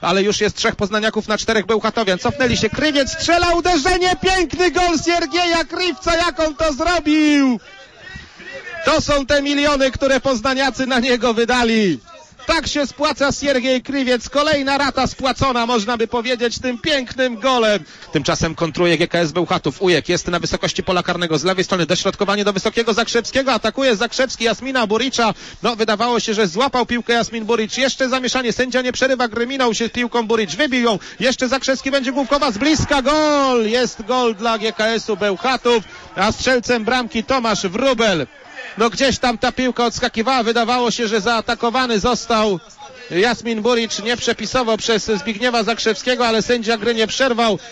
ale już jest 3 poznaniaków na 4 bełchatowian. Cofnęli się, Krywiec strzela, uderzenie, piękny gol Siergieja Krywca, jak on to zrobił! To są te miliony, które poznaniacy na niego wydali. Tak się spłaca Siergiej Krywiec. Kolejna rata spłacona, można by powiedzieć, tym pięknym golem. Tymczasem kontruje GKS Bełchatów. Ujek jest na wysokości pola karnego. Z lewej strony dośrodkowanie do wysokiego Zakrzewskiego. Atakuje Zakrzewski Jasmina Buricza. No, wydawało się, że złapał piłkę Jasmin Buricz. Jeszcze zamieszanie. Sędzia nie przerywa gry. Minął się piłką Buricz. Wybił ją. Jeszcze Zakrzewski będzie główkowa z bliska. Gol! Jest gol dla GKS-u Bełchatów. A strzelcem bramki Tomasz Wróbel. No gdzieś tam ta piłka odskakiwała, wydawało się, że zaatakowany został Jasmin Buricz, nie przepisował przez Zbigniewa Zakrzewskiego, ale sędzia gry nie przerwał.